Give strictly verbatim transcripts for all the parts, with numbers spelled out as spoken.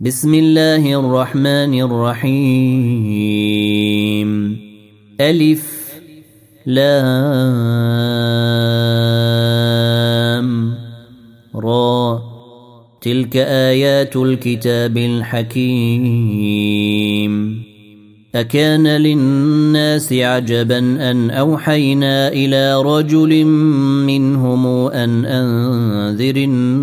بسم الله الرحمن الرحيم. ألف لام را تلك آيات الكتاب الحكيم. أكان للناس عجبا أن أوحينا إلى رجل منهم أن أنذر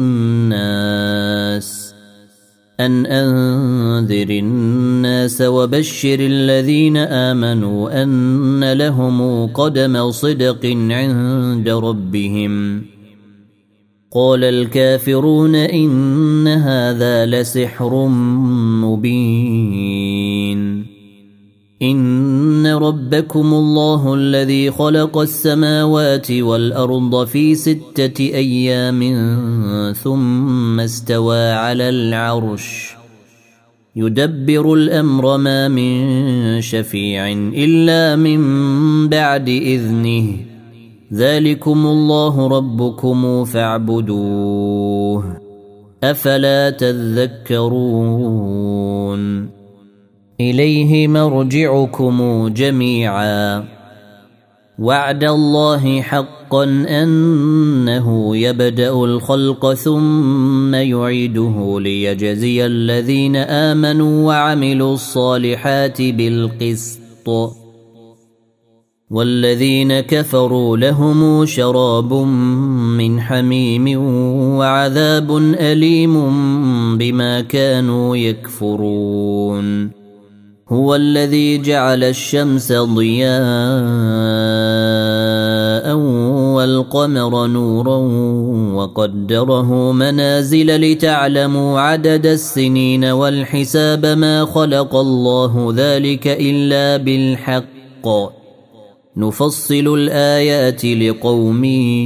الناس أن أنذر الناس وبشر الذين آمنوا أن لهم قدم صدق عند ربهم. قال الكافرون إن هذا لسحر مبين. إن ربكم الله الذي خلق السماوات والأرض في ستة أيام ثم استوى على العرش يدبر الأمر ما من شفيع إلا من بعد إذنه ذلكم الله ربكم فاعبدوه أفلا تذكرون. إليه مرجعكم جميعا وعد الله حقا أنه يبدأ الخلق ثم يعيده ليجزي الذين آمنوا وعملوا الصالحات بالقسط والذين كفروا لهم شراب من حميم وعذاب أليم بما كانوا يكفرون. هو الذي جعل الشمس ضياء والقمر نورا وقدره منازل لتعلموا عدد السنين والحساب ما خلق الله ذلك إلا بالحق نفصل الآيات لقوم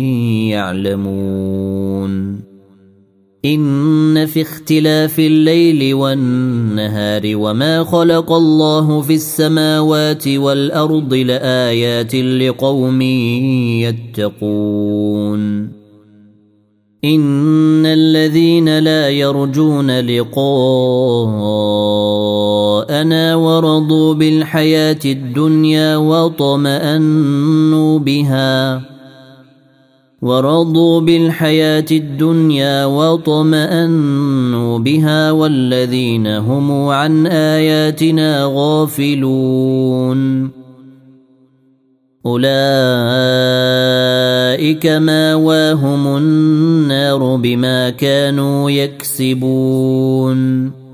يعلمون. إن في اختلاف الليل والنهار وما خلق الله في السماوات والأرض لآيات لقوم يتقون. إن الذين لا يرجون لقاءنا ورضوا بالحياة الدنيا واطمأنوا بها ورضوا بالحياة الدنيا واطمأنوا بها والذين هم عن آياتنا غافلون أولئك مأواهم النار بما كانوا يكسبون.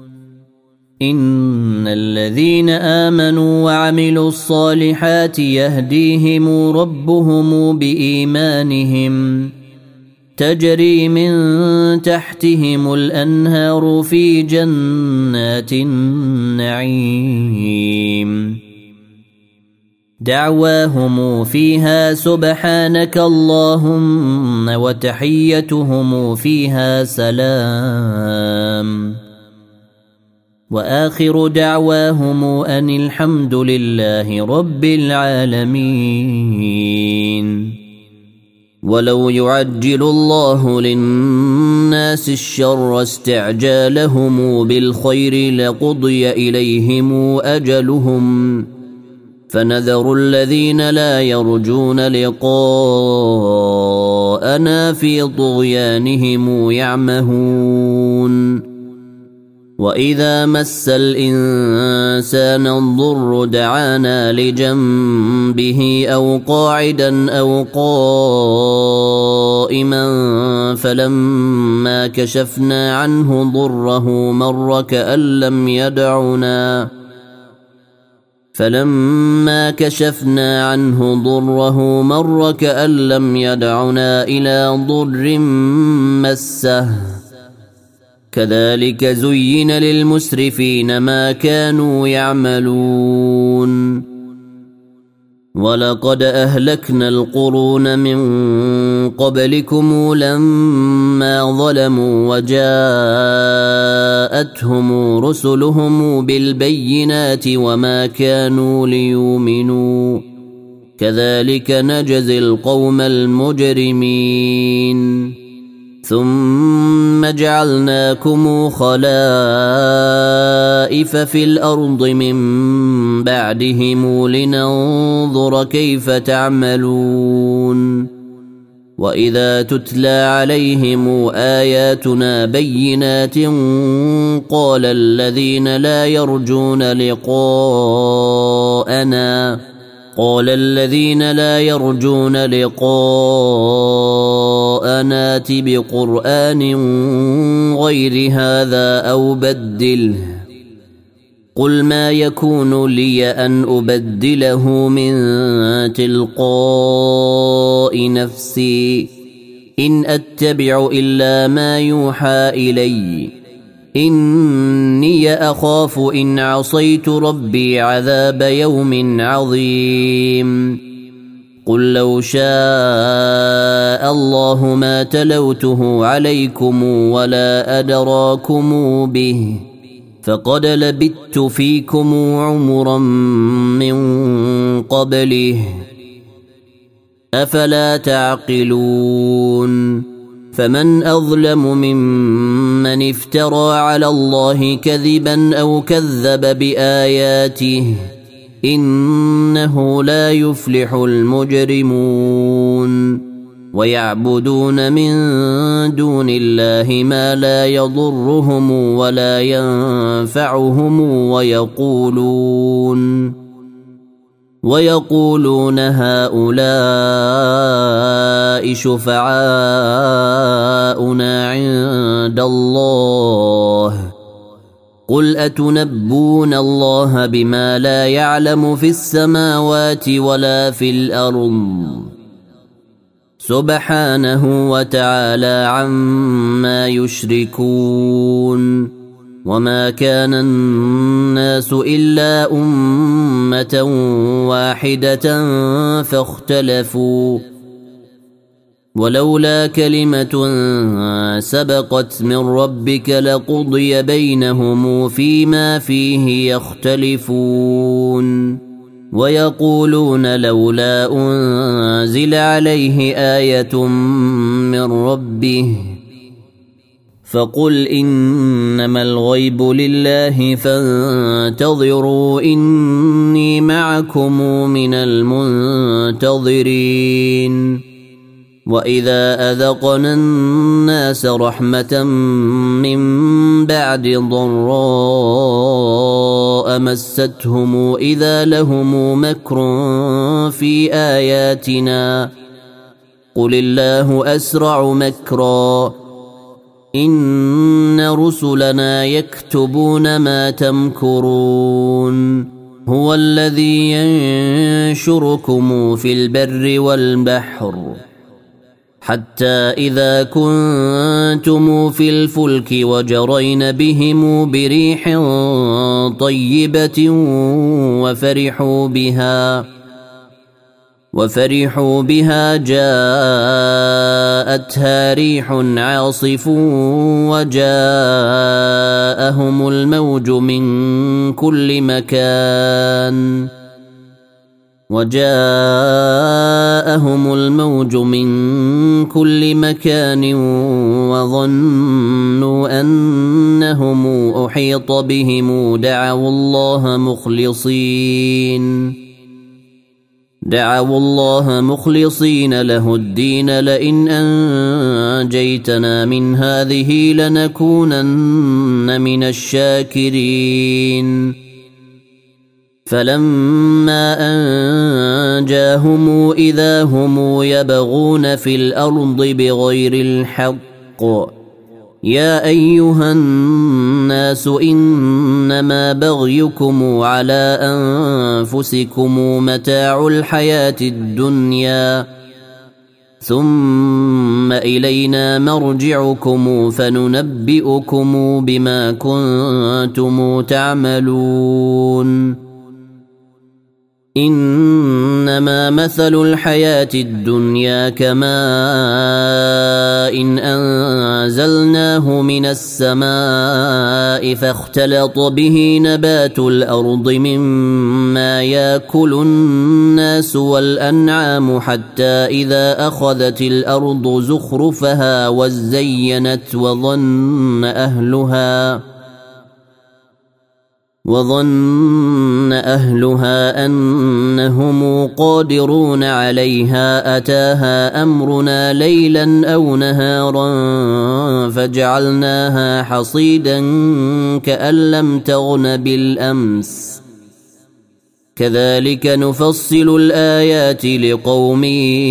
إن الذين آمنوا وعملوا الصالحات يهديهم ربهم بإيمانهم تجري من تحتهم الأنهار في جنات النعيم دعواهم فيها سبحانك اللهم وتحيتهم فيها سلام وآخر دعواهم أن الحمد لله رب العالمين. ولو يعجل الله للناس الشر استعجالهم بالخير لقضي إليهم أجلهم فنذر الذين لا يرجون لقاءنا في طغيانهم يعمهون. وإذا مس الإنسان الضر دعانا لجنبه أو قاعدا أو قائما فلما كشفنا عنه ضره مر كأن لم يدعنا فلما كشفنا عنه ضره مر كأن لم يدعنا إلى ضر مسه كذلك زين للمسرفين ما كانوا يعملون. ولقد أهلكنا القرون من قبلكم لما ظلموا وجاءتهم رسلهم بالبينات وما كانوا ليؤمنوا كذلك نجزي القوم المجرمين. ثم جعلناكم خلائف في الأرض من بعدهم لننظر كيف تعملون وإذا تتلى عليهم آياتنا بينات قال الذين لا يرجون لقاءنا قال الذين لا يرجون لقاءنا ائت بقرآن غير هذا أو بدله قل ما يكون لي أن أبدله من تلقاء نفسي إن أتبع إلا ما يوحى إلي إني أخاف إن عصيت ربي عذاب يوم عظيم قل لو شاء الله ما تلوته عليكم ولا أدراكم به فقد لبثت فيكم عمرا من قبله أفلا تعقلون فمن أظلم ممن افترى على الله كذبا أو كذب بآياته إنه لا يفلح المجرمون ويعبدون من دون الله ما لا يضرهم ولا ينفعهم ويقولون ويقولون هؤلاء شفعاؤنا عند الله قل أتنبون الله بما لا يعلم في السماوات ولا في الأرض سبحانه وتعالى عما يشركون وما كان الناس إلا أمة واحدة فاختلفوا ولولا كلمة سبقت من ربك لقضي بينهم فيما فيه يختلفون ويقولون لولا أنزل عليه آية من ربه فقل إنما الغيب لله فانتظروا إني معكم من المنتظرين وإذا أذقنا الناس رحمة من بعد ضراء مستهم إذا لهم مكر في آياتنا قل الله أسرع مكرا إن رسلنا يكتبون ما تمكرون هو الذي ينشركم في البر والبحر حتى إذا كنتم في الفلك وجرين بهم بريح طيبة وفرحوا بها وفرحوا بها جاءتها ريح عاصف وجاءهم الموج من كل مكان وجاءهم الموج من كل مكان وظنوا أنهم أحيط بهم دعوا الله مخلصين دعوا الله مخلصين له الدين لئن أنجيتنا من هذه لنكونن من الشاكرين فلما أنجاهم إذا هم يبغون في الأرض بغير الحق يا أيها الناس إنما بغيكم على أنفسكم متاع الحياة الدنيا ثم إلينا مرجعكم فننبئكم بما كنتم تعملون إنما مثل الحياة الدنيا كماء إن أنزلناه من السماء فاختلط به نبات الأرض مما يأكل الناس والأنعام حتى إذا أخذت الأرض زخرفها وزينت وظن أهلها وظن أهلها أنهم قادرون عليها أتاها أمرنا ليلا أو نهارا فجعلناها حصيدا كأن لم تغن بالأمس كذلك نفصل الآيات لقوم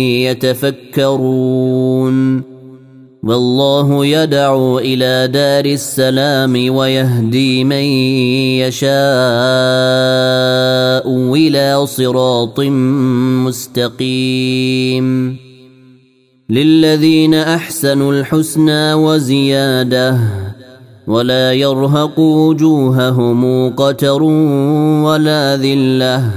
يتفكرون والله يدعو إلى دار السلام ويهدي من يشاء إلى صراط مستقيم للذين أحسنوا الحسنى وزيادة ولا يرهق وجوههم قتر ولا ذلة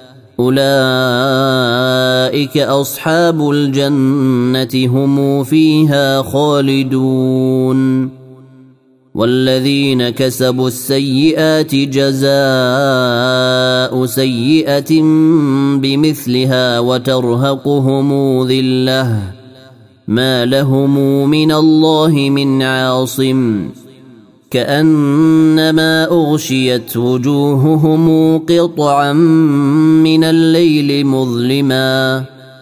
أولئك أصحاب الجنة هم فيها خالدون والذين كسبوا السيئات جزاء سيئة بمثلها وترهقهم ذلة ما لهم من الله من عاصم كأنما أغشيت وجوههم قطعا من الليل مظلما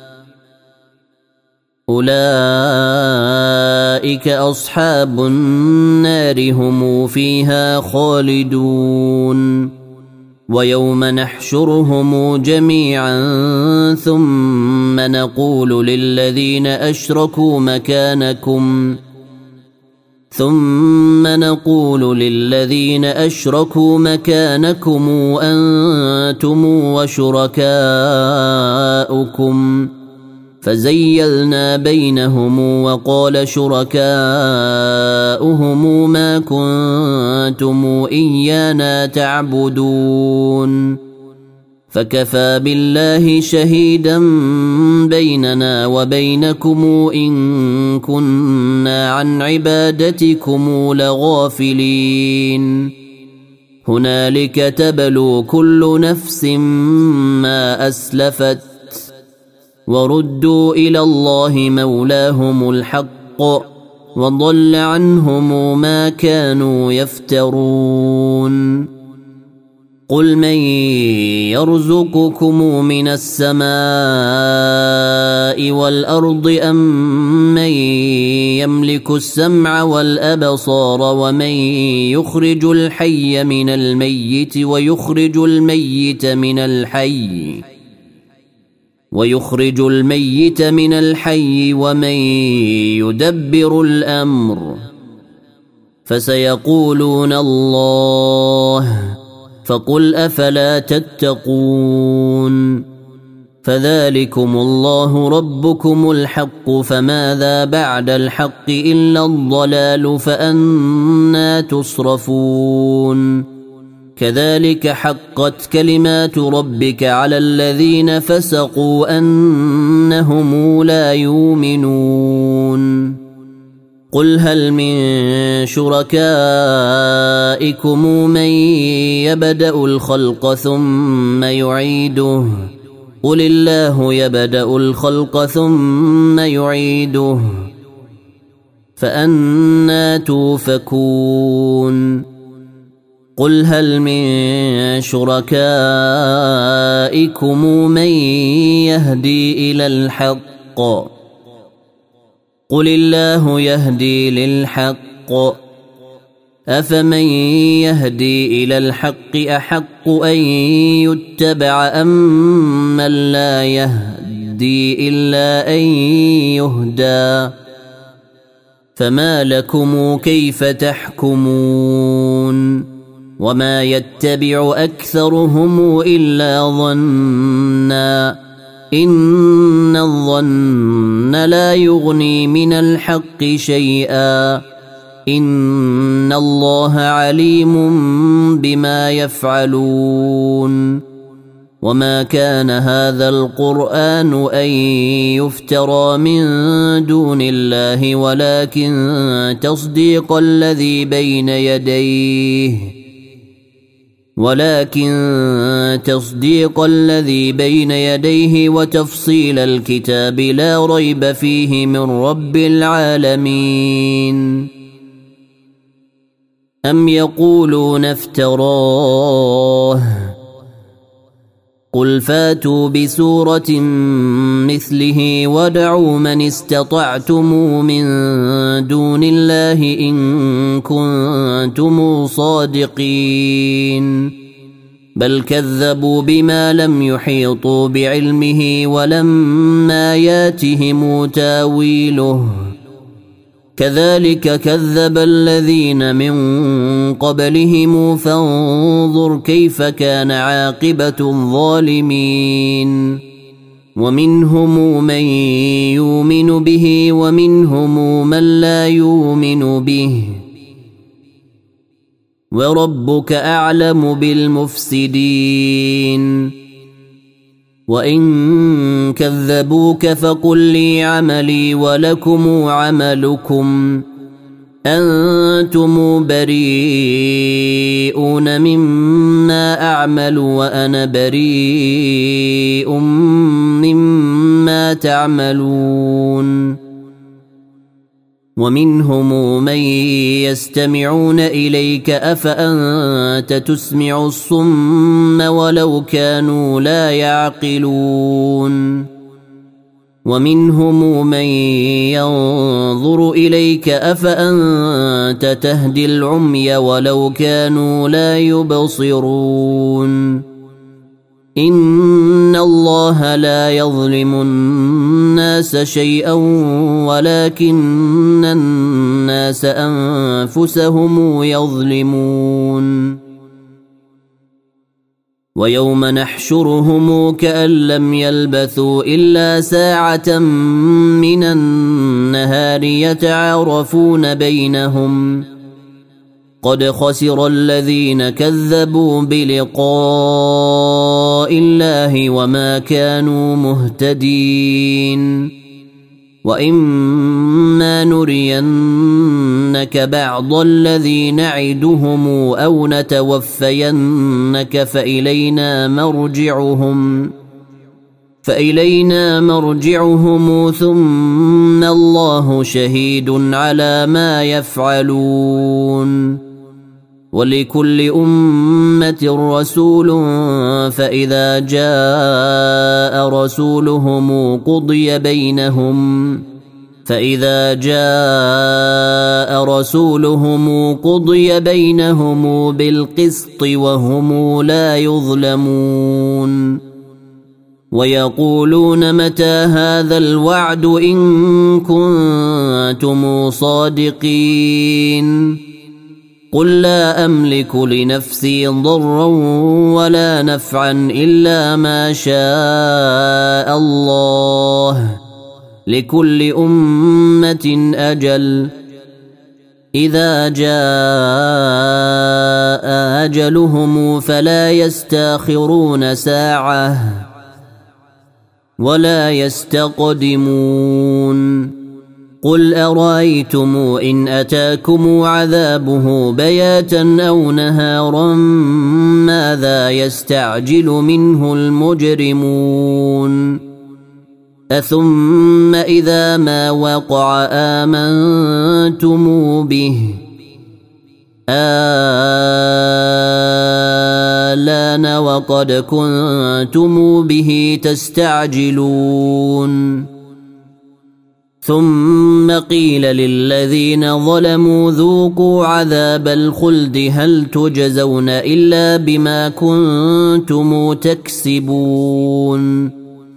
أولئك أصحاب النار هم فيها خالدون ويوم نحشرهم جميعا ثم نقول للذين أشركوا مكانكم ثم نقول للذين أشركوا مكانكم أنتم وشركاؤكم فزيلنا بينهم وقال شركاؤهم ما كنتم إيانا تعبدون فكفى بالله شهيدا بيننا وبينكم إن كنا عن عبادتكم لغافلين هنالك تبلو كل نفس ما أسلفت وردوا إلى الله مولاهم الحق وضل عنهم ما كانوا يفترون قل من يرزقكم من السماء والأرض أم من يملك السمع والأبصار ومن يخرج الحي من الميت ويخرج الميت من الحي ويخرج الميت من الحي ومن يدبر الأمر فسيقولون الله فقل أفلا تتقون فذلكم الله ربكم الحق فماذا بعد الحق إلا الضلال فأنى تصرفون كذلك حقت كلمات ربك على الذين فسقوا أنهم لا يؤمنون قل هل من شركائكم من يبدأ الخلق ثم يعيده قل الله يبدأ الخلق ثم يعيده فأنى توفكون قل هل من شركائكم من يهدي إلى الحق قل الله يهدي للحق أفمن يهدي إلى الحق أحق أن يتبع أم من لا يهدي إلا أن يهدى فما لكم كيف تحكمون وما يتبع أكثرهم إلا ظنّا إن الظن لا يغني من الحق شيئا إن الله عليم بما يفعلون وما كان هذا القرآن أن يفترى من دون الله ولكن تصديق الذي بين يديه ولكن تصديق الذي بين يديه وتفصيل الكتاب لا ريب فيه من رب العالمين. أم يقولون افتراه قل فاتوا بسورة مثله وادعوا من استطعتم من دون الله إن كنتم صادقين بل كذبوا بما لم يحيطوا بعلمه ولما ياتهم تاويله كذلك كذب الذين من قبلهم فانظر كيف كان عاقبة الظالمين. ومنهم من يؤمن به ومنهم من لا يؤمن به وربك أعلم بالمفسدين. وإن كذبوك فقل لي عملي ولكم عملكم أنتم بريئون مما أعمل وأنا بريء مما تعملون. ومنهم من يستمعون إليك أفأنت تسمع الصم ولو كانوا لا يعقلون. ومنهم من ينظر إليك أفأنت تهدي العمي ولو كانوا لا يبصرون. إن الله لا يظلم الناس شيئا ولكن الناس أنفسهم يظلمون. ويوم نحشرهم كأن لم يلبثوا إلا ساعة من النهار يتعارفون بينهم قد خسر الذين كذبوا بلقاء الله وما كانوا مهتدين. وإما نرينك بعض الذي نعدهم أو نتوفينك فإلينا مرجعهم فإلينا مرجعهم ثم الله شهيد على ما يفعلون. ولكل أمة رسول فإذا جاء رسولهم قضي بينهم فإذا جاء رسولهم قضي بينهم بالقسط وهم لا يظلمون. ويقولون متى هذا الوعد إن كنتم صادقين قل لا أملك لنفسي ضرا ولا نفعا إلا ما شاء الله لكل أمة أجل إذا جاء أجلهم فلا يستاخرون ساعة ولا يستقدمون. قل أرأيتم إن أتاكم عذابه بياتا أو نهارا ماذا يستعجل منه المجرمون أثم إذا ما وقع آمنتم به آلان وقد كنتم به تستعجلون. ثم قيل للذين ظلموا ذوقوا عذاب الخلد هل تجزون إلا بما كنتم تكسبون.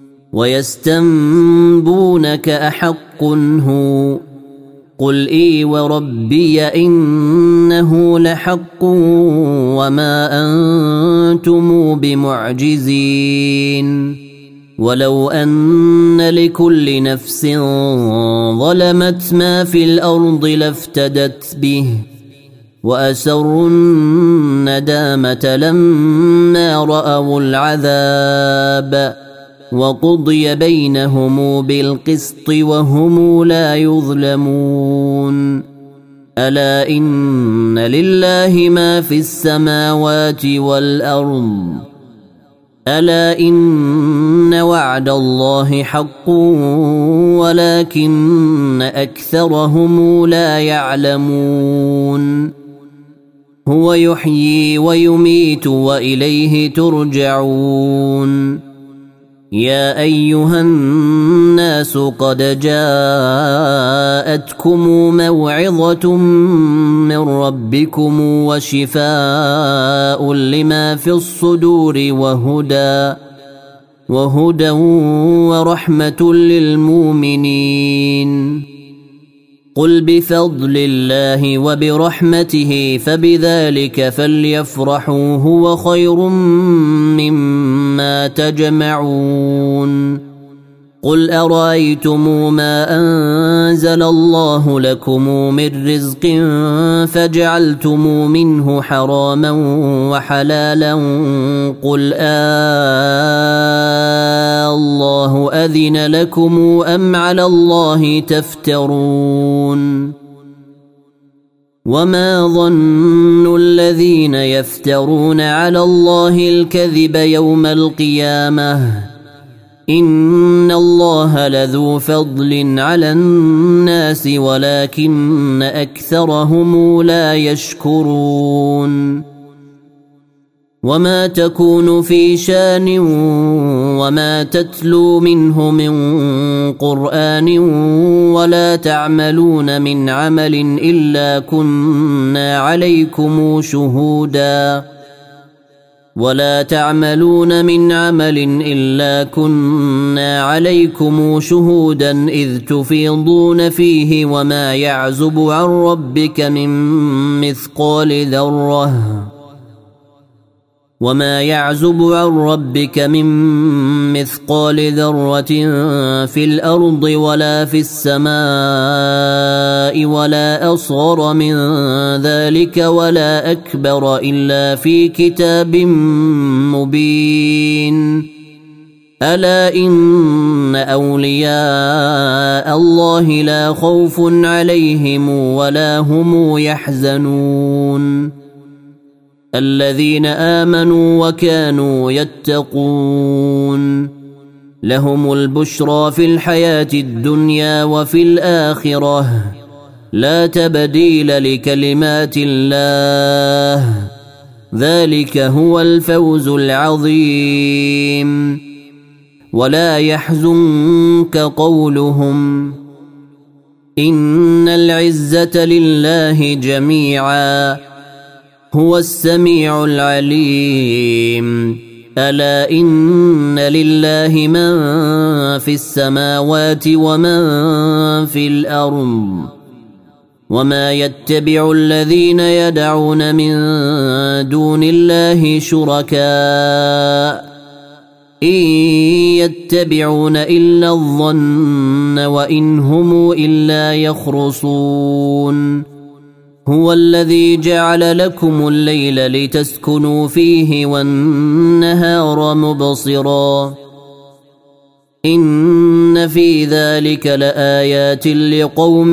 ويستنبونك أحق هو قل إي وربي إنه لحق وما أنتم بمعجزين. ولو أن لكل نفس ظلمت ما في الأرض لافتدت به وأسروا الندامة لما رأوا العذاب وقضي بينهم بالقسط وهم لا يظلمون ألا إن لله ما في السماوات والأرض ألا إن وعد الله حق ولكن أكثرهم لا يعلمون هو يحيي ويميت وإليه ترجعون يا أيها الناس قد جاءتكم موعظة من ربكم وشفاء لما في الصدور وهدى وهدى ورحمة للمؤمنين قل بفضل الله وبرحمته فبذلك فليفرحوا هو خير مما تجمعون قل أرأيتم ما أنزل الله لكم من رزق فجعلتم منه حراما وحلالا قل آه الله أذن لكم أم على الله تفترون وما ظن الذين يفترون على الله الكذب يوم القيامة إن الله لذو فضل على الناس ولكن أكثرهم لا يشكرون وما تكون في شان وما تتلو منه من قرآن ولا تعملون من عمل إلا كنا عليكم شهودا ولا تعملون من عمل إلا كنا عليكم شهودا إذ تفيضون فيه وما يعزب عن ربك من مثقال ذرة وما يعزب عن ربك من مثقال ذرة في الأرض ولا في السماء ولا أصغر من ذلك ولا أكبر إلا في كتاب مبين ألا إن أولياء الله لا خوف عليهم ولا هم يحزنون الذين آمنوا وكانوا يتقون لهم البشرى في الحياة الدنيا وفي الآخرة لا تبديل لكلمات الله ذلك هو الفوز العظيم ولا يحزنك قولهم إن العزة لله جميعا هو السميع العليم ألا إن لله من في السماوات ومن في الأرض وما يتبع الذين يدعون من دون الله شركاء إن يتبعون إلا الظن وإن هم إلا يخرصون هو الذي جعل لكم الليل لتسكنوا فيه والنهار مبصرا إن في ذلك لآيات لقوم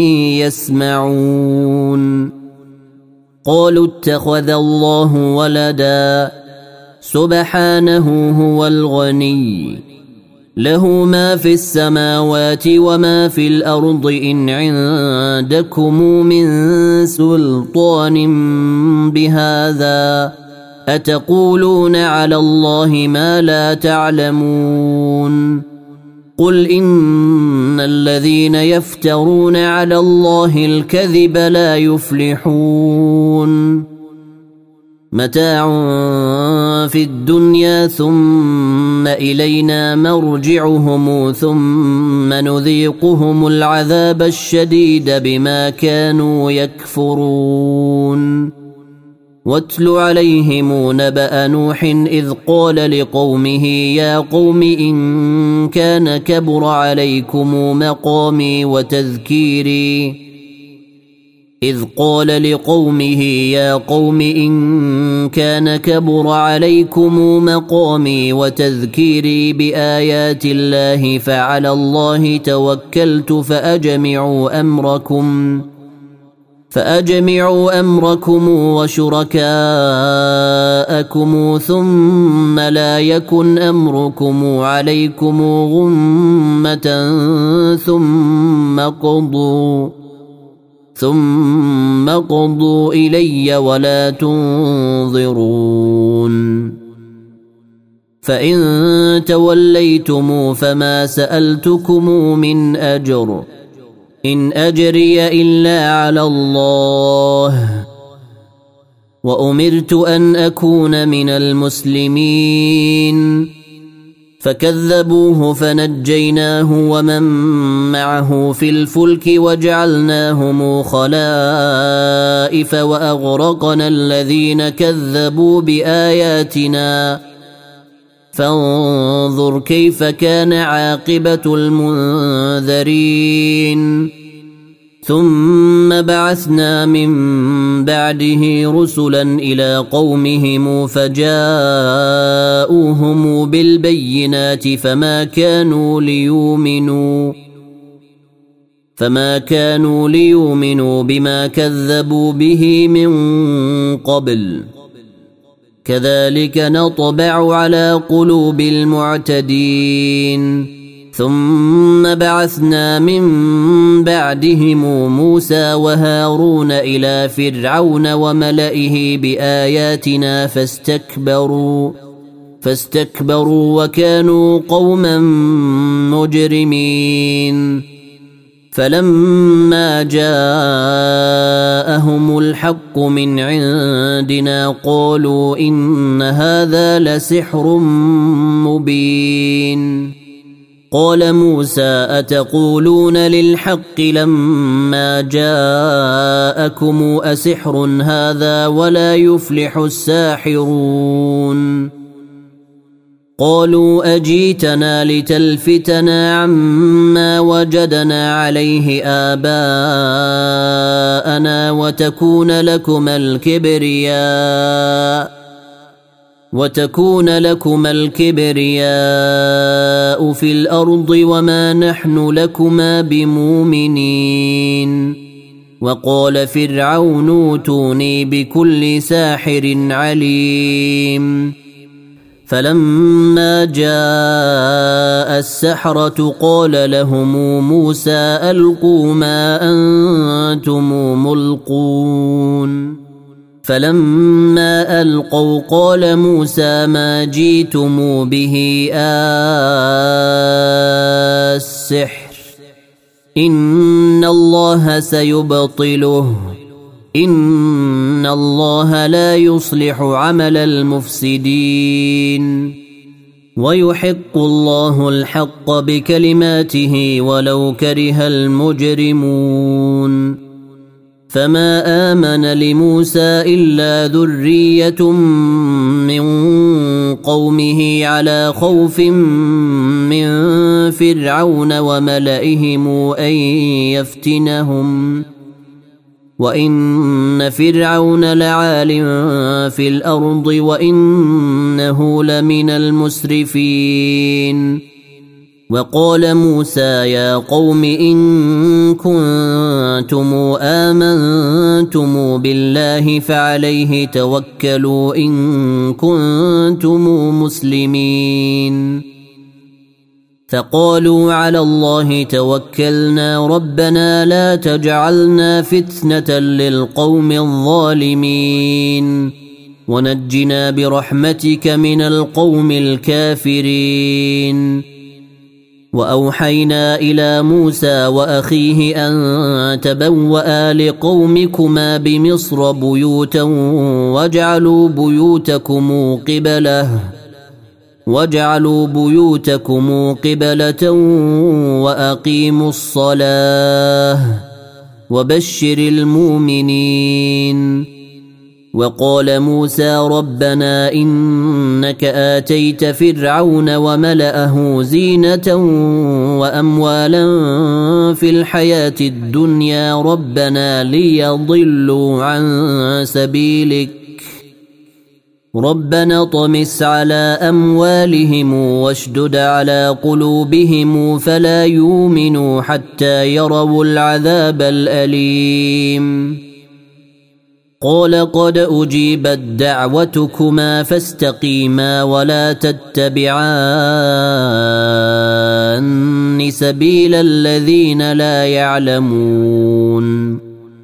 يسمعون قالوا اتخذ الله ولدا سبحانه هو الغني له ما في السماوات وما في الأرض إن عندكم من سلطان بهذا أتقولون على الله ما لا تعلمون قل إن الذين يفترون على الله الكذب لا يفلحون متاع في الدنيا ثم إلينا مرجعهم ثم نذيقهم العذاب الشديد بما كانوا يكفرون واتل عليهم نبأ نوح إذ قال لقومه يا قوم إن كان كبر عليكم مقامي وتذكيري إذ قال لقومه يا قوم إن كان كبر عليكم مقامي وتذكيري بآيات الله فعلى الله توكلت فأجمعوا أمركم فأجمعوا أمركم وشركاءكم ثم لا يكن أمركم عليكم غمة ثم قضوا ثم قضوا إلي ولا تنظرون فإن توليتم فما سألتكم من أجر إن أجري إلا على الله وأمرت أن أكون من المسلمين فكذبوه فنجيناه ومن معه في الفلك وجعلناهم خلائف وأغرقنا الذين كذبوا بآياتنا فانظر كيف كان عاقبة المنذرين ثم بعثنا من بعده رسلا إلى قومهم فجاءوهم بالبينات فما كانوا ليؤمنوا فما كانوا ليؤمنوا بما كذبوا به من قبل كذلك نطبع على قلوب المعتدين ثم بعثنا من بعدهم موسى وهارون إلى فرعون وملئه بآياتنا فاستكبروا فاستكبروا وكانوا قوما مجرمين فلما جاءهم الحق من عندنا قالوا إن هذا لسحر مبين قال موسى أتقولون للحق لما جاءكم أسحر هذا ولا يفلح الساحرون قالوا أجيتنا لتلفتنا عما وجدنا عليه آباءنا وتكون لكما الكبرياء وتكون لكما الكبرياء في الأرض وما نحن لكما بمؤمنين وقال فرعون اوتوني بكل ساحر عليم فلما جاء السحرة قال لهم موسى ألقوا ما أنتم ملقون فلما ألقوا قال موسى ما جئتم به السحر إن الله سيبطله إن الله لا يصلح عمل المفسدين ويحق الله الحق بكلماته ولو كره المجرمون فما آمن لموسى إلا ذرية من قومه على خوف من فرعون وملئهم أن يفتنهم وإن فرعون لعال في الأرض وإنه لمن المسرفين وقال موسى يا قوم إن كنتم آمنتم بالله فعليه توكلوا إن كنتم مسلمين فقالوا على الله توكلنا ربنا لا تجعلنا فتنة للقوم الظالمين ونجنا برحمتك من القوم الكافرين وأوحينا إلى موسى وأخيه أن تبوأ لقومكما بمصر بيوتا واجعلوا بيوتكم قبلة واجعلوا بيوتكم قبلة وأقيموا الصلاة وبشر المؤمنين وقال موسى ربنا إنك آتيت فرعون وملأه زينة وأموالا في الحياة الدنيا ربنا ليضلوا عن سبيلك ربنا طمس على أموالهم واشدد على قلوبهم فلا يؤمنوا حتى يروا العذاب الأليم قال قد أجيبت دعوتكما فاستقيما ولا تتبعان سبيل الذين لا يعلمون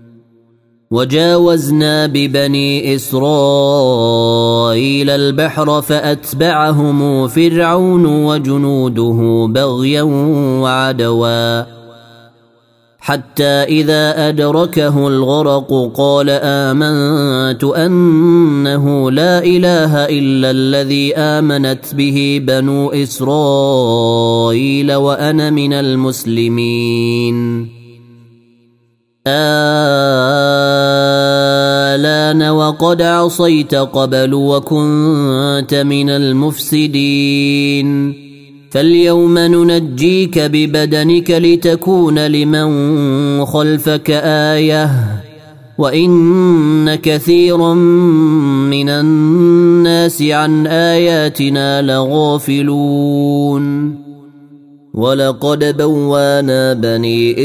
وجاوزنا ببني إسرائيل البحر فأتبعهم فرعون وجنوده بغيا وعدوا حتى إذا أدركه الغرق قال آمنت أنه لا إله إلا الذي آمنت به بنو إسرائيل وأنا من المسلمين آلان وقد عصيت قبل وكنت من المفسدين فاليوم ننجيك ببدنك لتكون لمن خلفك آية وإن كثيرا من الناس عن آياتنا لغافلون ولقد بوانا بني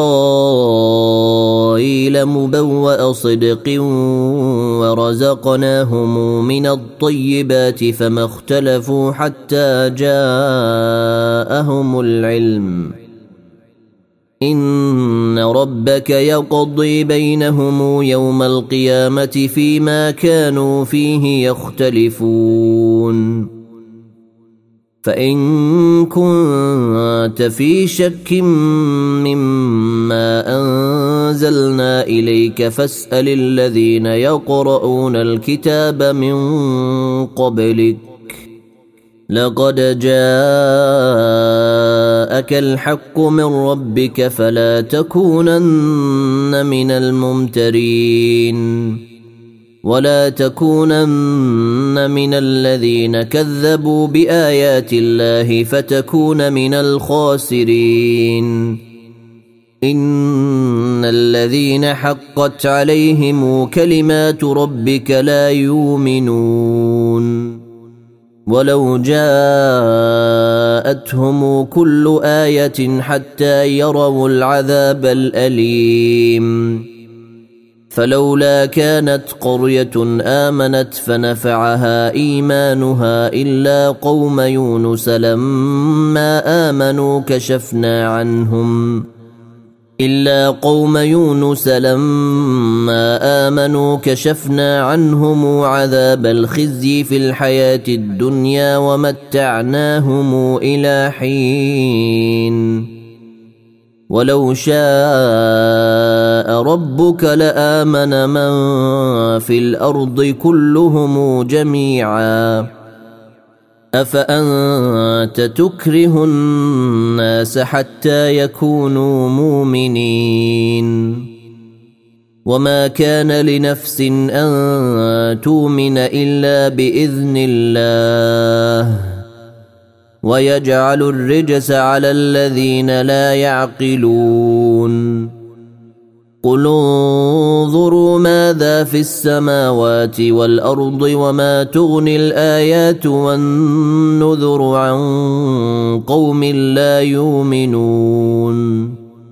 إسرائيل مبوأ صدق ورزقناهم من الطيبات فما اختلفوا حتى جاءهم العلم إن ربك يقضي بينهم يوم القيامة فيما كانوا فيه يختلفون فإن كنت في شك مما أنزلنا إليك فاسأل الذين يقرؤون الكتاب من قبلك لقد جاءك الحق من ربك فلا تكونن من الممترين ولا تكونن من الذين كذبوا بآيات الله فتكون من الخاسرين إن الذين حقت عليهم كلمات ربك لا يؤمنون ولو جاءتهم كل آية حتى يروا العذاب الأليم فلولا كانت قرية آمنت فنفعها إيمانها إلا قوم يونس لما آمنوا كشفنا عنهم إلا قوم يونس لما آمنوا كشفنا عنهم عذاب الخزي في الحياة الدنيا ومتعناهم إلى حين ولو شاء ربك لآمن من في الأرض كلهم جميعا أفأنت تكره الناس حتى يكونوا مؤمنين وما كان لنفس أن تؤمن إلا بإذن الله ويجعل الرجس على الذين لا يعقلون قل انظروا ماذا في السماوات والأرض وما تغني الآيات والنذر عن قوم لا يؤمنون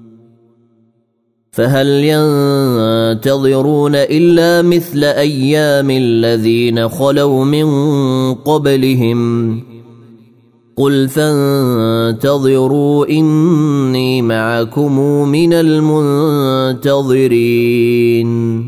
فهل ينتظرون إلا مثل أيام الذين خلوا من قبلهم قل فانتظروا إني معكم من المنتظرين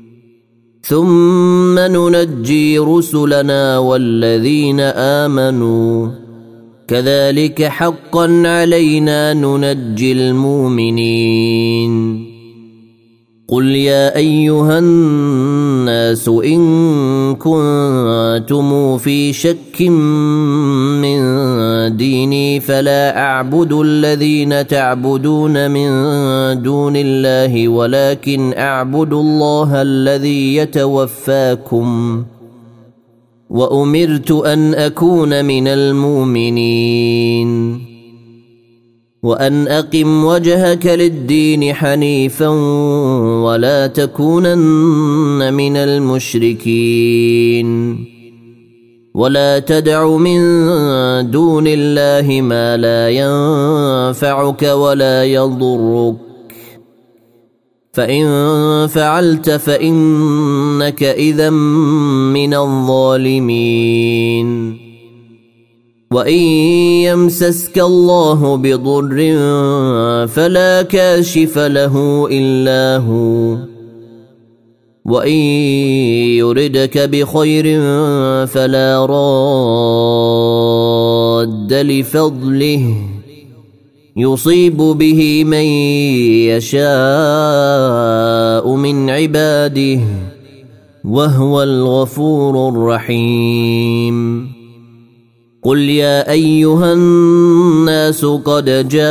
ثم ننجي رسلنا والذين آمنوا كذلك حقا علينا ننجي المؤمنين قل يا أيها الناس إن كنتم في شك من ديني إني فلا أعبد الذين تعبدون من دون الله ولكن أعبد الله الذي يتوفاكم وأمرت أن أكون من المؤمنين وأن أقم وجهك للدين حنيفا ولا تكونن من المشركين ولا تدع من دون الله ما لا ينفعك ولا يضرك فإن فعلت فإنك إذا من الظالمين وإن يمسسك الله بضر فلا كاشف له إلا هو وإن يردك بخير فلا راد لفضله يصيب به من يشاء من عباده وهو الغفور الرحيم قل يا أيها الناس قد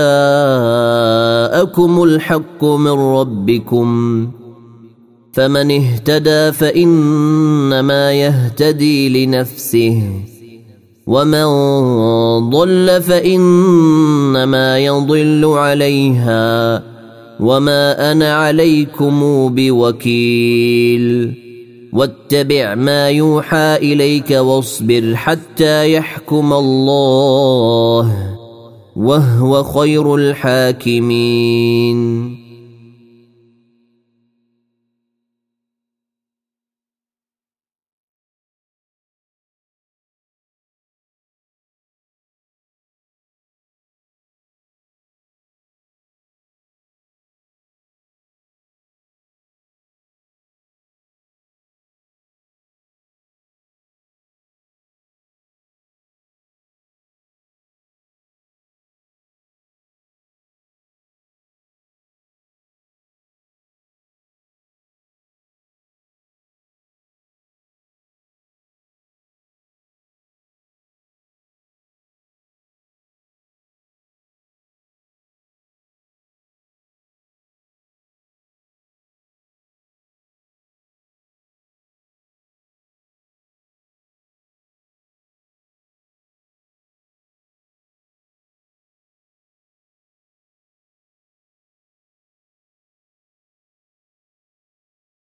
جاءكم الحق من ربكم فمن اهتدى فإنما يهتدي لنفسه ومن ضل فإنما يضل عليها وما أنا عليكم بوكيل واتبع ما يوحى إليك واصبر حتى يحكم الله وهو خير الحاكمين